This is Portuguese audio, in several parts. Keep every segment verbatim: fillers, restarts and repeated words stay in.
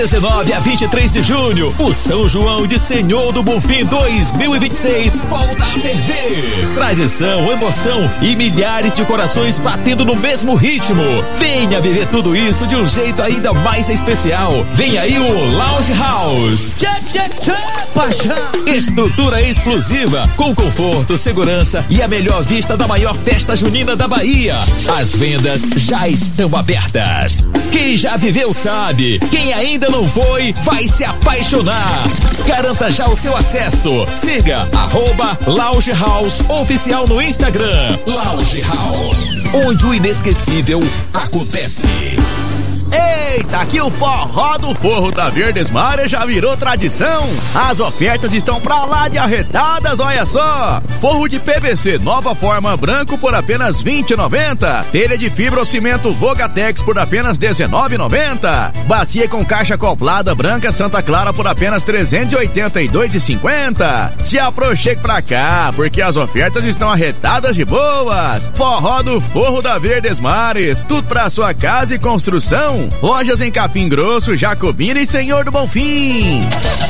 dezenove a vinte e três de junho, o São João de Senhor do Bonfim dois mil e vinte e seis volta a ferver. Tradição, emoção e milhares de corações batendo no mesmo ritmo. Venha viver tudo isso de um jeito ainda mais especial. Vem aí o Lounge House. Check, check, check, paixão. Estrutura exclusiva, com conforto, segurança e a melhor vista da maior festa junina da Bahia. As vendas já estão abertas. Quem já viveu sabe. Quem ainda não foi, vai se apaixonar. Garanta já o seu acesso. Siga arroba Lounge House Oficial no Instagram. Lounge House, onde o inesquecível acontece. Eita, aqui o forró do Forro da Verdesmares já virou tradição. As ofertas estão pra lá de arretadas, olha só. Forro de P V C nova forma branco por apenas vinte e noventa reais. Telha de fibra ou cimento Vogatex por apenas dezenove reais e noventa centavos. Bacia com caixa acoplada branca Santa Clara por apenas trezentos e oitenta e dois reais e cinquenta centavos. Se aproxime pra cá, porque as ofertas estão arretadas de boas. Forró do Forro da Verdesmares, tudo pra sua casa e construção. Lojas em Capim Grosso, Jacobina e Senhor do Bonfim.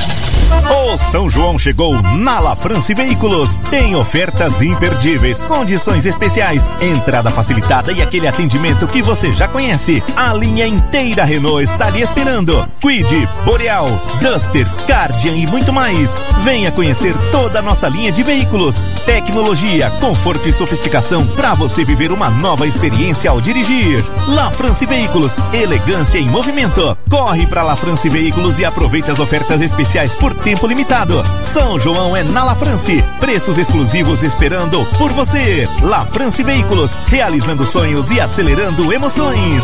O São João chegou na La France Veículos. Tem ofertas imperdíveis, condições especiais, entrada facilitada e aquele atendimento que você já conhece. A linha inteira Renault está lhe esperando. Kwid, Boreal, Duster, Cardian e muito mais. Venha conhecer toda a nossa linha de veículos. Tecnologia, conforto e sofisticação para você viver uma nova experiência ao dirigir. La France Veículos, elegância em movimento. Corre para La France Veículos e aproveite as ofertas especiais por tempo limitado. São João é na La France. Preços exclusivos esperando por você. La France Veículos, realizando sonhos e acelerando emoções.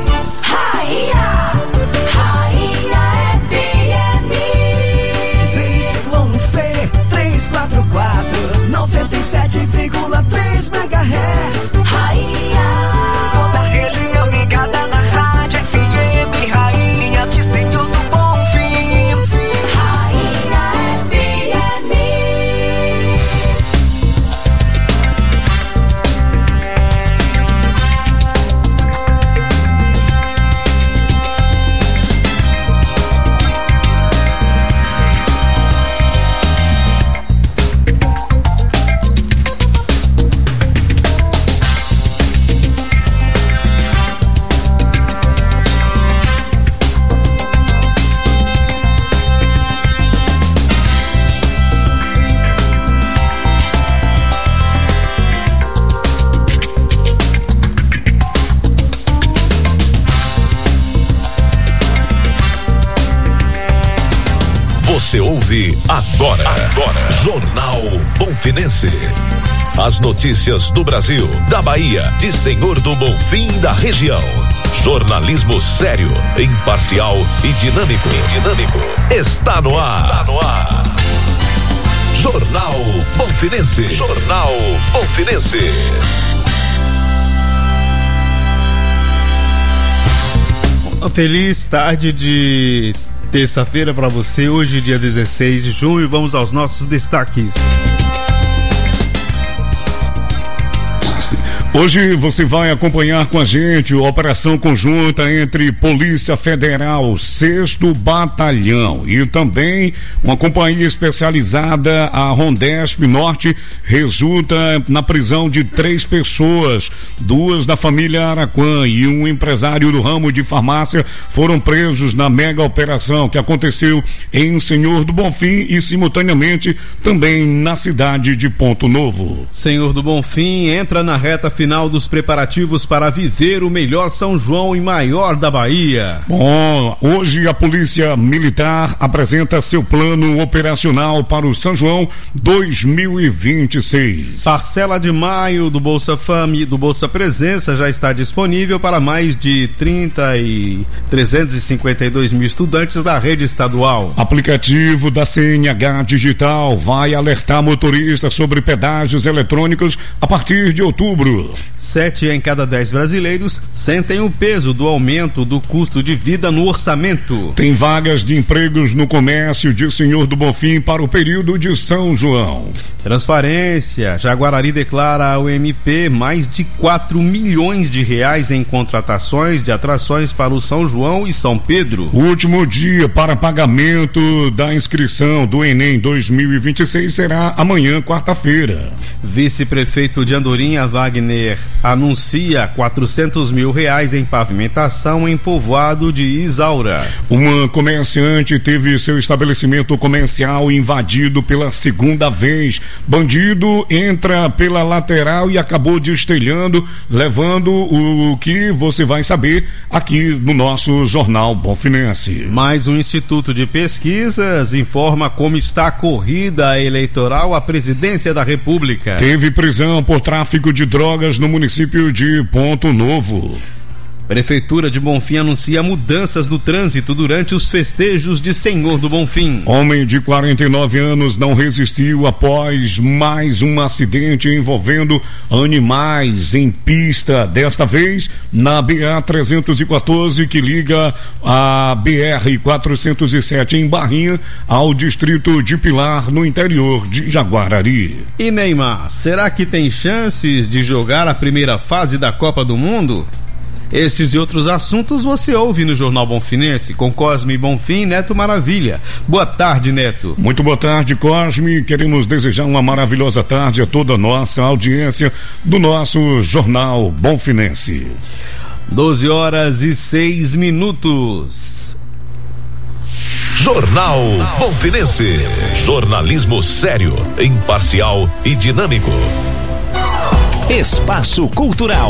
Raia, Raia F M. Z Y C trezentos e quarenta e quatro, noventa e sete vírgula três megahertz. Raia. Toda a região ligada na rádio F M. Rainha de Senhor do Você ouve agora, agora, Jornal Bonfinense. As notícias do Brasil, da Bahia, de Senhor do Bonfim e da região. Jornalismo sério, imparcial e dinâmico. E dinâmico. Está no ar. Está no ar. Jornal Bonfinense. Jornal Bonfinense. Uma feliz tarde de terça-feira para você, hoje dia dezesseis de junho. Vamos aos nossos destaques. Hoje você vai acompanhar com a gente a operação conjunta entre Polícia Federal, sexto Batalhão e também uma companhia especializada, a Rondesp Norte, resulta na prisão de três pessoas, duas da família Araquã e um empresário do ramo de farmácia foram presos na mega operação que aconteceu em Senhor do Bonfim e simultaneamente também na cidade de Ponto Novo. Senhor do Bonfim entra na reta final dos preparativos para viver o melhor São João e maior da Bahia. Bom, hoje a Polícia Militar apresenta seu plano operacional para o São João dois mil e vinte e seis. Parcela de maio do Bolsa Família, do Bolsa Presença já está disponível para mais de trinta e trezentos e cinquenta e dois mil estudantes da rede estadual. Aplicativo da C N H Digital vai alertar motoristas sobre pedágios eletrônicos a partir de outubro. Paulo. Sete em cada dez brasileiros sentem o peso do aumento do custo de vida no orçamento. Tem vagas de empregos no comércio de Senhor do Bonfim para o período de São João. Transparência. Jaguarari declara ao M P mais de quatro milhões de reais em contratações de atrações para o São João e São Pedro. O último dia para pagamento da inscrição do Enem dois mil e vinte e seis será amanhã, quarta-feira. Vice-prefeito de Andorinha, Wagner, anuncia quatrocentos mil reais em pavimentação em povoado de Isaura. Uma comerciante teve seu estabelecimento comercial invadido pela segunda vez. Bandido entra pela lateral e acabou destelhando, levando o que você vai saber aqui no nosso Jornal Bonfinense. Mais um Instituto de Pesquisas informa como está a corrida eleitoral à presidência da República. Teve prisão por tráfico de drogas no município de Ponto Novo. Prefeitura de Bonfim anuncia mudanças no trânsito durante os festejos de Senhor do Bonfim. Homem de quarenta e nove anos não resistiu após mais um acidente envolvendo animais em pista, desta vez na B A trezentos e quatorze, que liga a B R quatrocentos e sete em Barrinha ao distrito de Pilar, no interior de Jaguarari. E Neymar, será que tem chances de jogar a primeira fase da Copa do Mundo? Estes e outros assuntos você ouve no Jornal Bonfinense com Cosme Bonfim e Neto Maravilha. Boa tarde, Neto. Muito boa tarde, Cosme. Queremos desejar uma maravilhosa tarde a toda a nossa audiência do nosso Jornal Bonfinense. doze horas e seis minutos. Jornal Bonfinense. Jornalismo sério, imparcial e dinâmico. Espaço Cultural.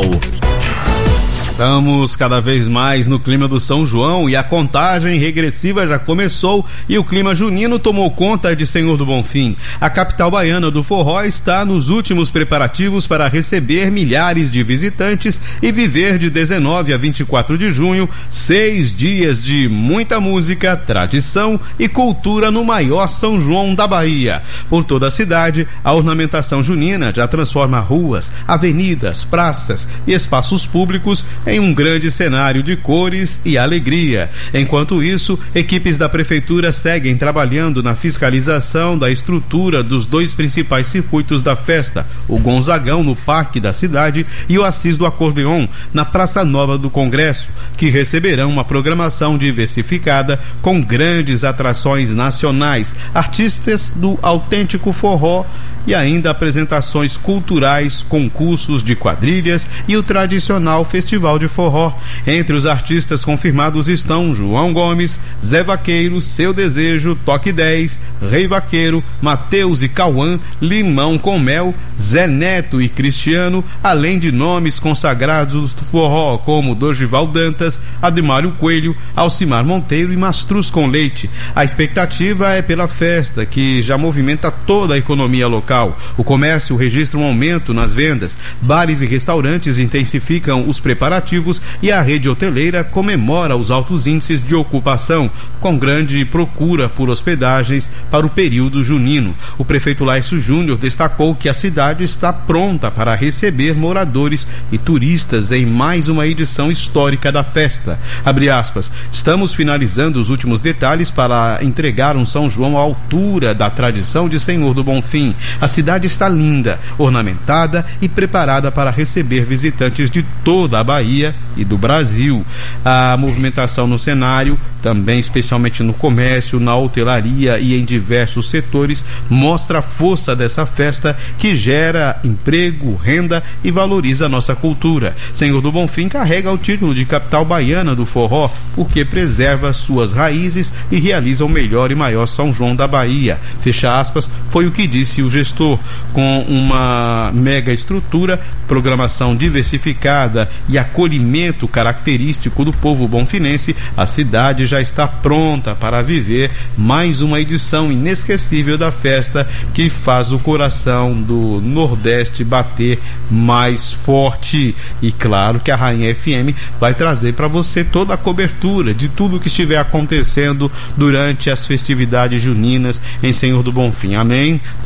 Estamos cada vez mais no clima do São João e a contagem regressiva já começou e o clima junino tomou conta de Senhor do Bonfim. A capital baiana do forró está nos últimos preparativos para receber milhares de visitantes e viver de dezenove a vinte e quatro de junho, seis dias de muita música, tradição e cultura no maior São João da Bahia. Por toda a cidade, a ornamentação junina já transforma ruas, avenidas, praças e espaços públicos em um grande cenário de cores e alegria. Enquanto isso, equipes da prefeitura seguem trabalhando na fiscalização da estrutura dos dois principais circuitos da festa, o Gonzagão no Parque da Cidade e o Assis do Acordeon na Praça Nova do Congresso, que receberão uma programação diversificada com grandes atrações nacionais, artistas do autêntico forró e ainda apresentações culturais, concursos de quadrilhas e o tradicional Festival de Forró. Entre os artistas confirmados estão João Gomes, Zé Vaqueiro, Seu Desejo, Toque dez, Rei Vaqueiro, Mateus e Cauã, Limão com Mel, Zé Neto e Cristiano, além de nomes consagrados do forró como Dorival Dantas, Admário Coelho, Alcimar Monteiro e Mastruz com Leite. A expectativa é pela festa, que já movimenta toda a economia local. O comércio registra um aumento nas vendas, bares e restaurantes intensificam os preparativos e a rede hoteleira comemora os altos índices de ocupação, com grande procura por hospedagens para o período junino. O prefeito Laércio Júnior destacou que a cidade está pronta para receber moradores e turistas em mais uma edição histórica da festa. Abre aspas, estamos finalizando os últimos detalhes para entregar um São João à altura da tradição de Senhor do Bonfim. A cidade está linda, ornamentada e preparada para receber visitantes de toda a Bahia e do Brasil. A movimentação no cenário, também especialmente no comércio, na hotelaria e em diversos setores, mostra a força dessa festa que gera emprego, renda e valoriza a nossa cultura. Senhor do Bonfim carrega o título de capital baiana do forró porque preserva suas raízes e realiza o melhor e maior São João da Bahia. Fecha aspas, foi o que disse o gestor. Com uma mega estrutura, programação diversificada e acolhimento característico do povo bonfinense, a cidade já está pronta para viver mais uma edição inesquecível da festa que faz o coração do Nordeste bater mais forte. E claro que a Rainha F M vai trazer para você toda a cobertura de tudo que estiver acontecendo durante as festividades juninas em Senhor do Bonfim. Além da nossa equipe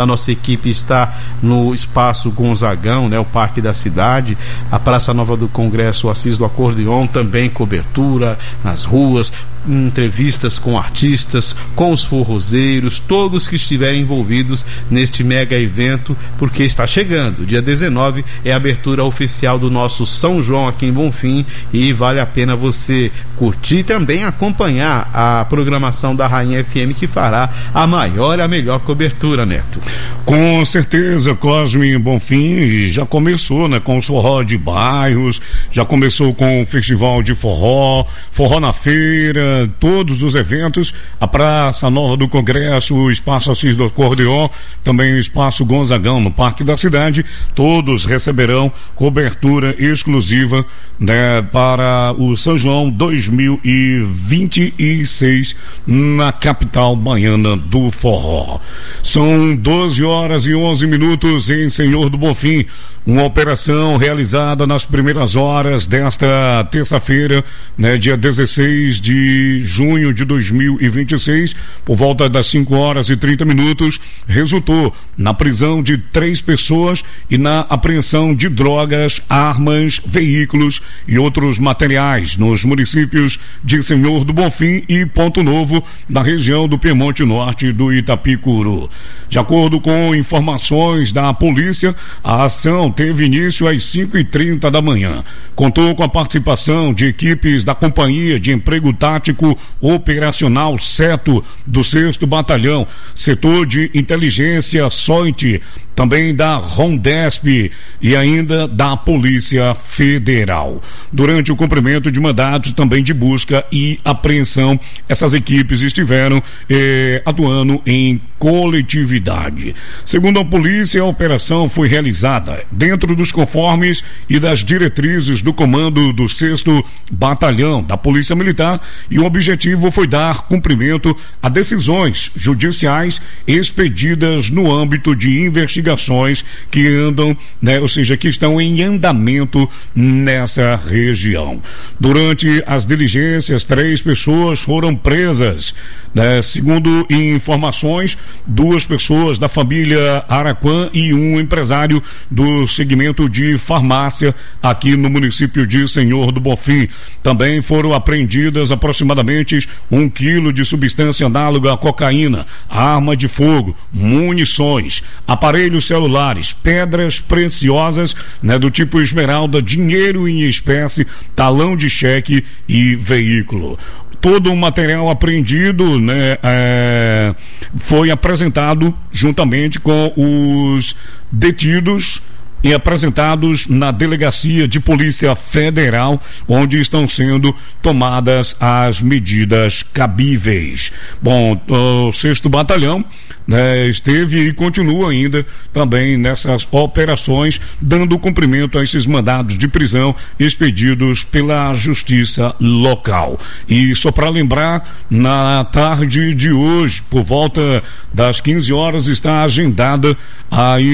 equipe está no Espaço Gonzagão, né, o Parque da Cidade, a Praça Nova do Congresso, o Assis do Acordeon, também cobertura nas ruas, entrevistas com artistas, com os forrozeiros, todos que estiverem envolvidos neste mega evento, porque está chegando. Dia dezenove é a abertura oficial do nosso São João aqui em Bonfim e vale a pena você curtir e também acompanhar a programação da Rainha F M, que fará a maior e a melhor cobertura, Neto. Com certeza, Cosme Bonfim já começou, né, com o forró de bairros, já começou com o festival de forró, forró na feira, todos os eventos, a Praça Nova do Congresso, o Espaço Assis do Acordeon, também o Espaço Gonzagão no Parque da Cidade, todos receberão cobertura exclusiva, né, para o São João dois mil e vinte e seis na capital baiana do forró. São doze horas e onze minutos em Senhor do Bonfim. Uma operação realizada nas primeiras horas desta terça-feira, né, dia dezesseis de junho de dois mil e vinte e seis, por volta das cinco horas e trinta minutos, resultou na prisão de três pessoas e na apreensão de drogas, armas, veículos e outros materiais nos municípios de Senhor do Bonfim e Ponto Novo, na região do Piemonte Norte do Itapicuru. De acordo com informações da polícia, a ação teve início às cinco e trinta da manhã. Contou com a participação de equipes da Companhia de Emprego Tático Operacional Seto do sexto Batalhão, Setor de Inteligência S O I T, também da Rondesp e ainda da Polícia Federal. Durante o cumprimento de mandatos também de busca e apreensão, essas equipes estiveram eh, atuando em coletividade. Segundo a polícia, a operação foi realizada dentro dos conformes e das diretrizes do comando do sexto Batalhão da Polícia Militar, e o objetivo foi dar cumprimento a decisões judiciais expedidas no âmbito de investigações que andam, né, ou seja, que estão em andamento nessa região. Durante as diligências, três pessoas foram presas, né, segundo informações, duas pessoas da família Araquã e um empresário do segmento de farmácia aqui no município de Senhor do Bonfim. Também foram apreendidas aproximadamente um quilo de substância análoga à cocaína, arma de fogo, munições, aparelhos celulares, pedras preciosas, né, do tipo esmeralda, dinheiro em espécie, talão de cheque e veículo. Todo o material apreendido, né, é, foi apresentado juntamente com os detidos e apresentados na Delegacia de Polícia Federal, onde estão sendo tomadas as medidas cabíveis. Bom, o sexto Batalhão, né, esteve e continua ainda também nessas operações, dando cumprimento a esses mandados de prisão expedidos pela Justiça Local. E só para lembrar, na tarde de hoje, por volta das quinze horas, está agendada aí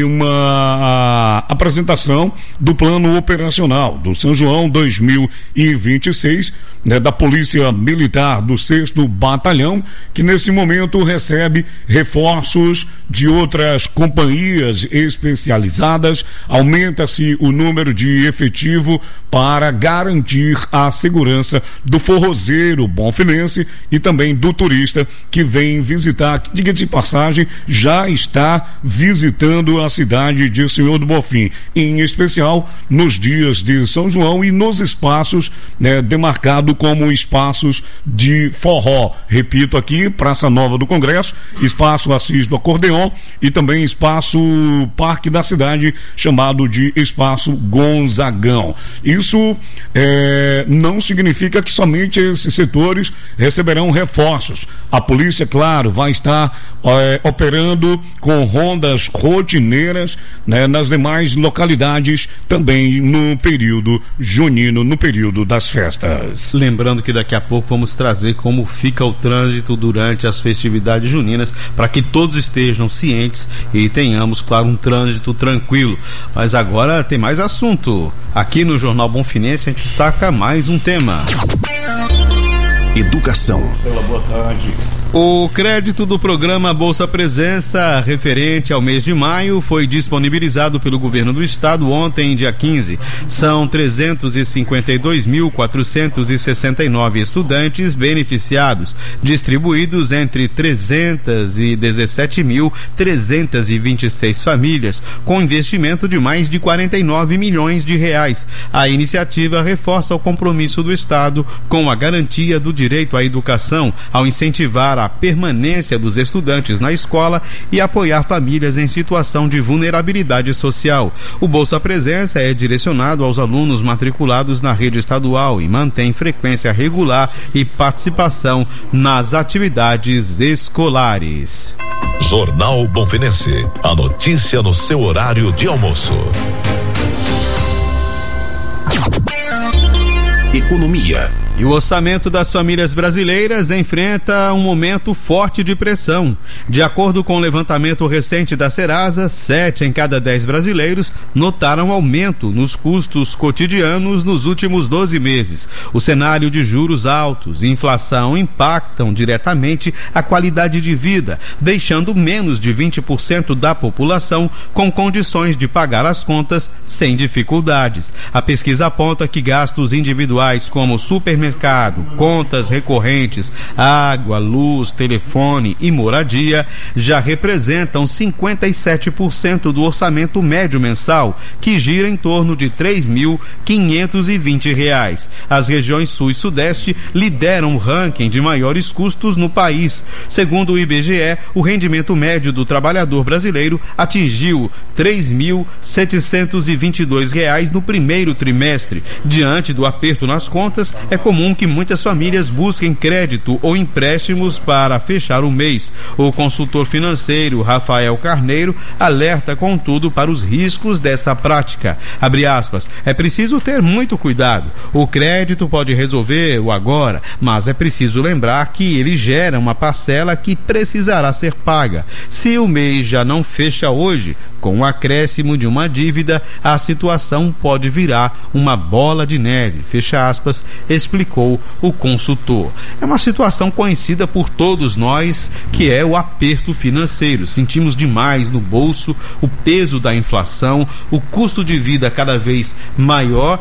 uma apresentação do plano operacional do São João dois mil e vinte e seis, né, da Polícia Militar do sexto Batalhão, que nesse momento recebe reforços de outras companhias especializadas. Aumenta-se o número de efetivo para garantir a segurança do forrozeiro bonfinense e também do turista que vem visitar, que, diga de passagem, já está visitando a cidade de Senhor do Bonfim, em especial nos dias de São João e nos espaços, né, demarcados como espaços de forró. Repito aqui, Praça Nova do Congresso, Espaço Assis do Acordeon e também Espaço Parque da Cidade, chamado de Espaço Gonzagão. Isso é, não significa que somente esses setores receberão reforços. A polícia, claro, vai estar é, operando com rondas rotineiras, né, nas demais localidades também no período junino, no período das festas. Lembrando que daqui a pouco vamos trazer como fica o trânsito durante as festividades juninas, para que todos estejam cientes e tenhamos, claro, um trânsito tranquilo. Mas agora tem mais assunto. Aqui no Jornal Bonfinense a gente destaca mais um tema. Educação. Boa tarde. O crédito do programa Bolsa Presença, referente ao mês de maio, foi disponibilizado pelo governo do estado ontem, dia quinze. São trezentos e cinquenta e dois mil, quatrocentos e sessenta e nove estudantes beneficiados, distribuídos entre trezentos e dezessete mil, trezentos e vinte e seis famílias, com investimento de mais de quarenta e nove milhões de reais. A iniciativa reforça o compromisso do estado com a garantia do direito à educação, ao incentivar a permanência dos estudantes na escola e apoiar famílias em situação de vulnerabilidade social. O Bolsa Presença é direcionado aos alunos matriculados na rede estadual e mantém frequência regular e participação nas atividades escolares. Jornal Bonfinense, a notícia no seu horário de almoço. Economia. E o orçamento das famílias brasileiras enfrenta um momento forte de pressão. De acordo com o levantamento recente da Serasa, sete em cada dez brasileiros notaram aumento nos custos cotidianos nos últimos doze meses. O cenário de juros altos e inflação impactam diretamente a qualidade de vida, deixando menos de vinte por cento da população com condições de pagar as contas sem dificuldades. A pesquisa aponta que gastos individuais como supermercado, Mercado, contas recorrentes, água, luz, telefone e moradia já representam cinquenta e sete por cento do orçamento médio mensal, que gira em torno de três mil quinhentos e vinte reais. As regiões Sul e Sudeste lideram o ranking de maiores custos no país. Segundo o I B G E, o rendimento médio do trabalhador brasileiro atingiu três mil setecentos e vinte e dois reais no primeiro trimestre. Diante do aperto nas contas, é comum que muitas famílias busquem crédito ou empréstimos para fechar o mês. O consultor financeiro Rafael Carneiro alerta, contudo, para os riscos dessa prática. Abre aspas, é preciso ter muito cuidado. O crédito pode resolver o agora, mas é preciso lembrar que ele gera uma parcela que precisará ser paga. Se o mês já não fecha hoje, com o acréscimo de uma dívida, a situação pode virar uma bola de neve, fecha aspas, explicou o consultor. É uma situação conhecida por todos nós, que é o aperto financeiro. Sentimos demais no bolso o peso da inflação, o custo de vida cada vez maior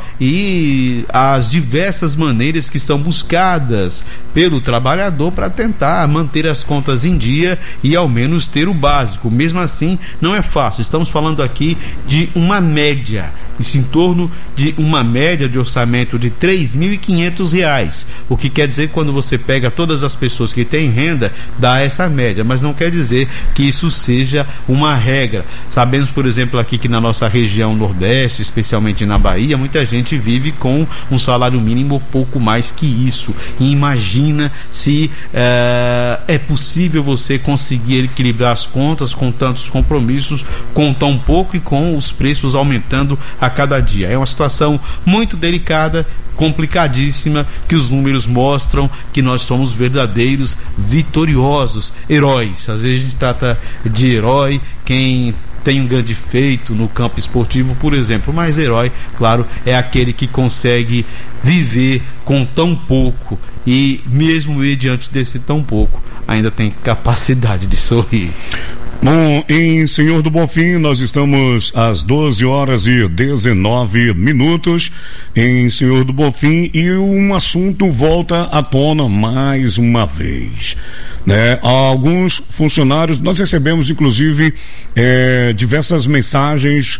e as diversas maneiras que são buscadas pelo trabalhador para tentar manter as contas em dia e ao menos ter o básico. Mesmo assim, não é fácil. Estamos falando aqui de uma média, isso em torno de uma média de orçamento de três mil e quinhentos reais, o que quer dizer que quando você pega todas as pessoas que têm renda, dá essa média, mas não quer dizer que isso seja uma regra. Sabemos, por exemplo, aqui que na nossa região Nordeste, especialmente na Bahia, muita gente vive com um salário mínimo pouco mais que isso, e imagina se uh, é possível você conseguir equilibrar as contas com tantos compromissos, com tão pouco e com os preços aumentando a cada dia. É uma situação muito delicada, complicadíssima, que os números mostram que nós somos verdadeiros vitoriosos, heróis. Às vezes a gente trata de herói quem tem um grande feito no campo esportivo, por exemplo, mas herói, claro, é aquele que consegue viver com tão pouco e mesmo diante desse tão pouco ainda tem capacidade de sorrir. Bom, em Senhor do Bonfim, nós estamos às doze horas e dezenove minutos em Senhor do Bonfim e um assunto volta à tona mais uma vez, né? Alguns funcionários, nós recebemos inclusive é, diversas mensagens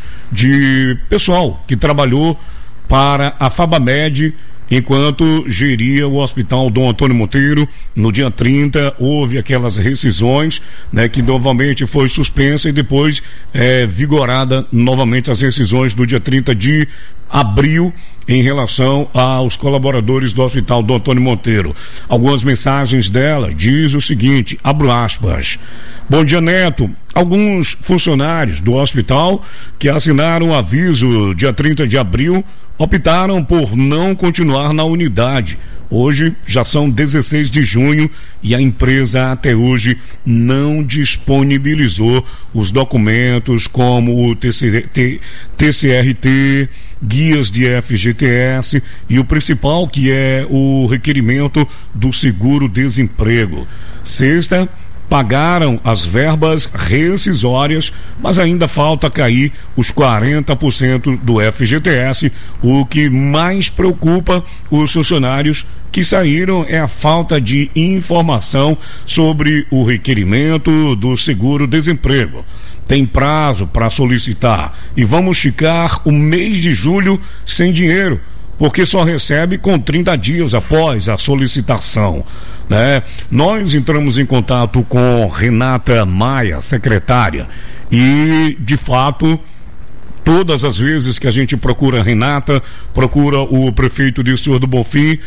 de pessoal que trabalhou para a Fabamed enquanto geria o Hospital Dom Antônio Monteiro. No dia trinta houve aquelas rescisões, né, que novamente foi suspensa e depois é, vigorada novamente as rescisões do dia trinta de abril em relação aos colaboradores do Hospital Dom Antônio Monteiro. Algumas mensagens dela diz o seguinte, abro aspas: bom dia, Neto. Alguns funcionários do hospital que assinaram o aviso dia trinta de abril optaram por não continuar na unidade. Hoje já são dezesseis de junho e a empresa até hoje não disponibilizou os documentos como o T C R T, guias de F G T S e o principal, que é o requerimento do seguro-desemprego. sexta, pagaram as verbas rescisórias, mas ainda falta cair os quarenta por cento do F G T S. O que mais preocupa os funcionários que saíram é a falta de informação sobre o requerimento do seguro-desemprego. Tem prazo para solicitar e vamos ficar o mês de julho sem dinheiro, porque só recebe com trinta dias após a solicitação, né? Nós entramos em contato com Renata Maia, secretária, e de fato todas as vezes que a gente procura a Renata, procura o prefeito de Senhor do Bonfim,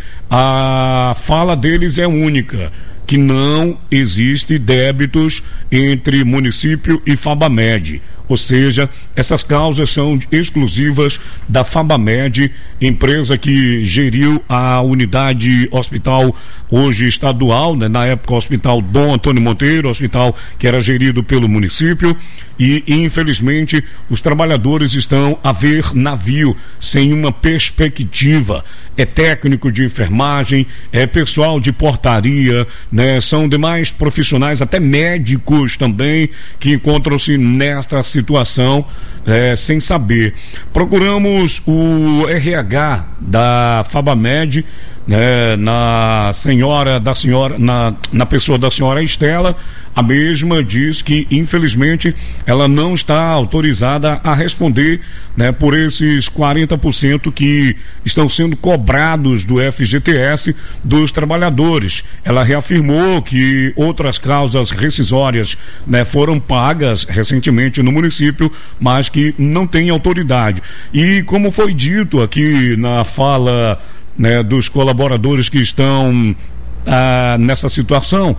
a fala deles é única, que não existe débitos entre município e FABAMED. Ou seja, essas causas são exclusivas da FABAMED, empresa que geriu a unidade hospital hoje estadual, né? Na época o Hospital Dom Antônio Monteiro, hospital que era gerido pelo município, e infelizmente os trabalhadores estão a ver navio sem uma perspectiva. É técnico de enfermagem, é pessoal de portaria, né? São demais profissionais, até médicos também, que encontram-se nesta situação é, sem saber. Procuramos o R H da FABAMED, né, na senhora da senhora, na, na pessoa da senhora Estela. A mesma diz que infelizmente ela não está autorizada a responder, né, por esses quarenta por cento que estão sendo cobrados do F G T S dos trabalhadores. Ela reafirmou que outras causas rescisórias, né, foram pagas recentemente no município, mas que não tem autoridade. E como foi dito aqui na fala, né, dos colaboradores que estão ah, nessa situação,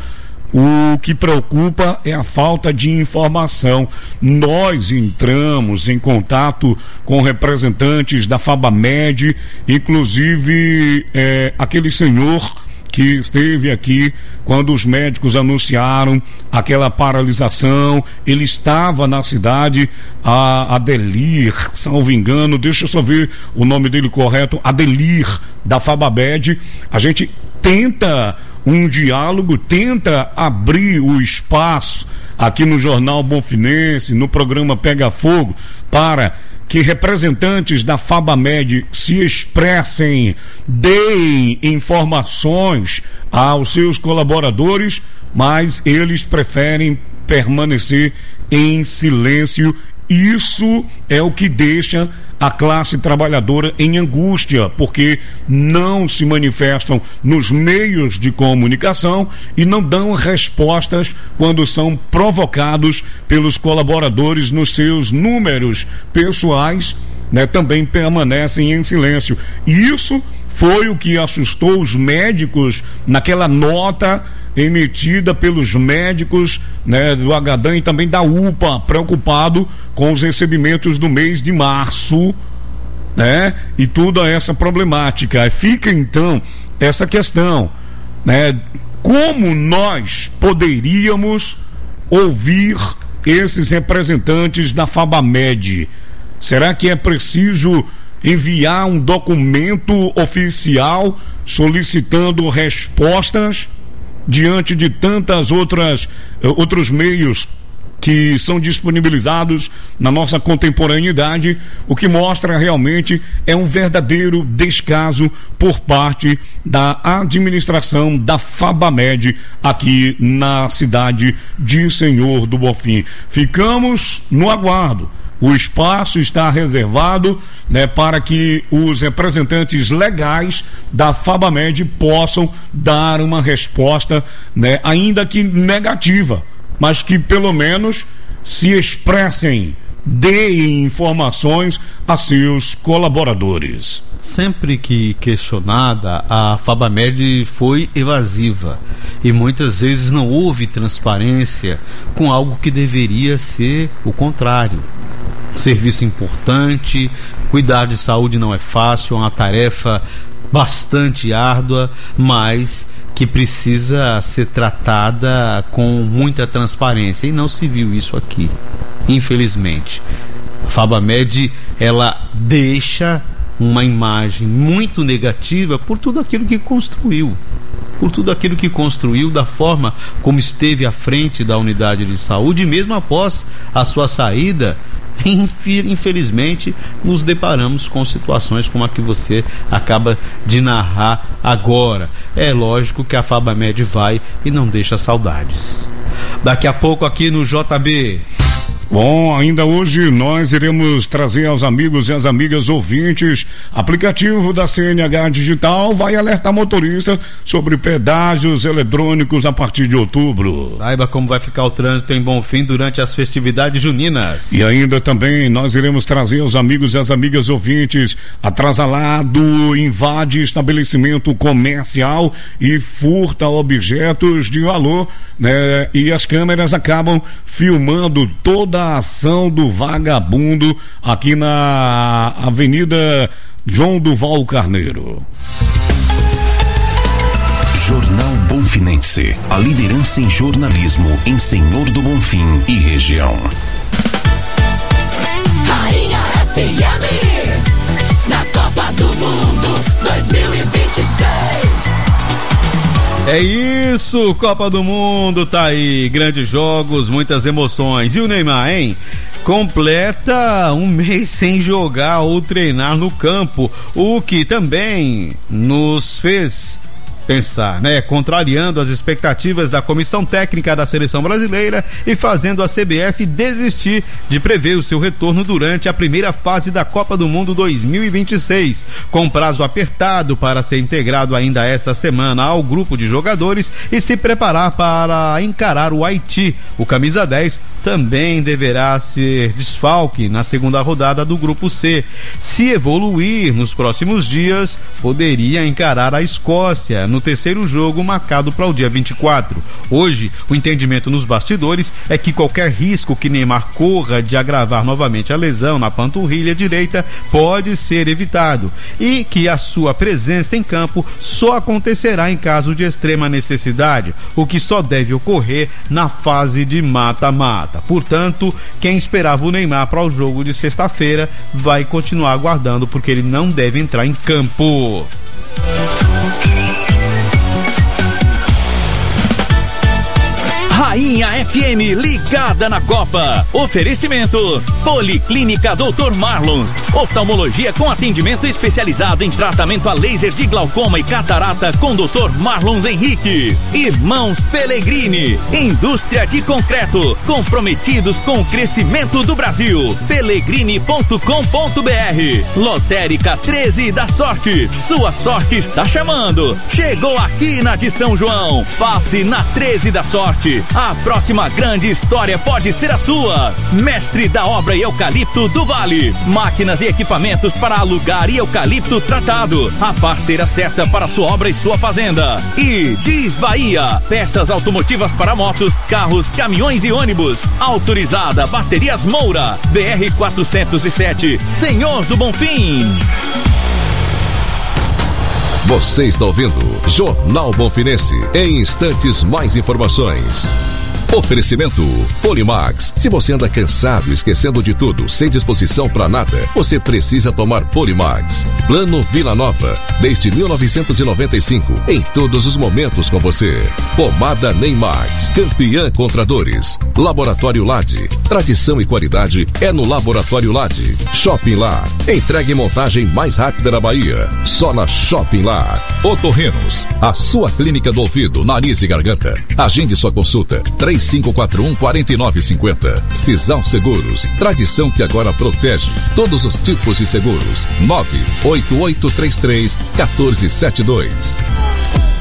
o que preocupa é a falta de informação. Nós entramos em contato com representantes da FABAMED, inclusive é, aquele senhor que esteve aqui quando os médicos anunciaram aquela paralisação. Ele estava na cidade, a Adelir, salvo engano, deixa eu só ver o nome dele correto, Adelir, da FABAMED. A gente tenta um diálogo, tenta abrir o espaço aqui no Jornal Bonfinense, no programa Pega Fogo, para que representantes da FABAMED se expressem, deem informações aos seus colaboradores, mas eles preferem permanecer em silêncio. Isso é o que deixa a classe trabalhadora em angústia, porque não se manifestam nos meios de comunicação e não dão respostas quando são provocados pelos colaboradores nos seus números pessoais, né, também permanecem em silêncio. E isso foi o que assustou os médicos naquela nota emitida pelos médicos, né, do H D A M e também da U P A, preocupado com os recebimentos do mês de março, né, e toda essa problemática. Fica então essa questão, né, como nós poderíamos ouvir esses representantes da FABAMED? Será que é preciso enviar um documento oficial solicitando respostas diante de tantas outras outros meios que são disponibilizados na nossa contemporaneidade? O que mostra realmente é um verdadeiro descaso por parte da administração da FABAMED aqui na cidade de Senhor do Bonfim. Ficamos no aguardo. O espaço está reservado, né, para que os representantes legais da FABAMED possam dar uma resposta, né, ainda que negativa, mas que pelo menos se expressem, deem informações a seus colaboradores. Sempre que questionada, a FABAMED foi evasiva e muitas vezes não houve transparência com algo que deveria ser o contrário. Serviço importante, cuidar de saúde não é fácil, é uma tarefa bastante árdua, mas que precisa ser tratada com muita transparência, e não se viu isso aqui, infelizmente. A FABAMED, ela deixa uma imagem muito negativa por tudo aquilo que construiu. por tudo aquilo que construiu, da forma como esteve à frente da unidade de saúde, e mesmo após a sua saída, infelizmente nos deparamos com situações como a que você acaba de narrar agora. É lógico que a Fabamed vai e não deixa saudades. Daqui a pouco aqui no J B. Bom, ainda hoje nós iremos trazer aos amigos e às amigas ouvintes, aplicativo da C N H Digital vai alertar motorista sobre pedágios eletrônicos a partir de outubro. Saiba como vai ficar o trânsito em Bonfim durante as festividades juninas. E ainda também nós iremos trazer aos amigos e às amigas ouvintes, atrasalado invade estabelecimento comercial e furta objetos de valor, né? E as câmeras acabam filmando toda a ação do vagabundo aqui na Avenida João Duval Carneiro. Jornal Bonfinense, a liderança em jornalismo em Senhor do Bonfim e região. Rainha F M, na Copa do Mundo dois mil e vinte e seis. É isso, Copa do Mundo tá aí, grandes jogos, muitas emoções. E o Neymar, hein? Completa um mês sem jogar ou treinar no campo, o que também nos fez pensar, né? Contrariando as expectativas da comissão técnica da seleção brasileira e fazendo a C B F desistir de prever o seu retorno durante a primeira fase da Copa do Mundo dois mil e vinte e seis, com prazo apertado para ser integrado ainda esta semana ao grupo de jogadores e se preparar para encarar o Haiti. O camisa dez também deverá ser desfalque na segunda rodada do grupo C. Se evoluir nos próximos dias, poderia encarar a Escócia no terceiro jogo marcado para o dia vinte e quatro. Hoje, o entendimento nos bastidores é que qualquer risco que Neymar corra de agravar novamente a lesão na panturrilha direita pode ser evitado e que a sua presença em campo só acontecerá em caso de extrema necessidade, o que só deve ocorrer na fase de mata-mata. Portanto, quem esperava o Neymar para o jogo de sexta-feira vai continuar aguardando, porque ele não deve entrar em campo. Rainha F M ligada na Copa. Oferecimento Policlínica doutor Marlons, oftalmologia com atendimento especializado em tratamento a laser de glaucoma e catarata com doutor Marlons Henrique. Irmãos Pellegrini, indústria de concreto, comprometidos com o crescimento do Brasil. Pellegrini ponto com ponto br. Lotérica treze da Sorte, sua sorte está chamando. Chegou aqui na de São João, passe na treze da Sorte. A próxima grande história pode ser a sua. Mestre da obra e eucalipto do Vale. Máquinas e equipamentos para alugar e eucalipto tratado. A parceira certa para sua obra e sua fazenda. E Diz Bahia. Peças automotivas para motos, carros, caminhões e ônibus. Autorizada Baterias Moura. B R quatrocentos e sete. Senhor do Bonfim. Você está ouvindo Jornal Bonfinense. Em instantes, mais informações. Oferecimento Polimax. Se você anda cansado, esquecendo de tudo, sem disposição para nada, você precisa tomar Polimax. Plano Vila Nova, desde mil novecentos e noventa e cinco, em todos os momentos com você. Pomada Neymax, campeã contra dores. Laboratório Lade, tradição e qualidade é no Laboratório Lade. Shopping Lar, entrega e montagem mais rápida da Bahia, só na Shopping Lar. Otorrinos, a sua clínica do ouvido, nariz e garganta. Agende sua consulta, três cinco quatro um, quatro nove cinco zero. Cisal Seguros, tradição que agora protege todos os tipos de seguros. nove oito oito três três um quatro sete dois.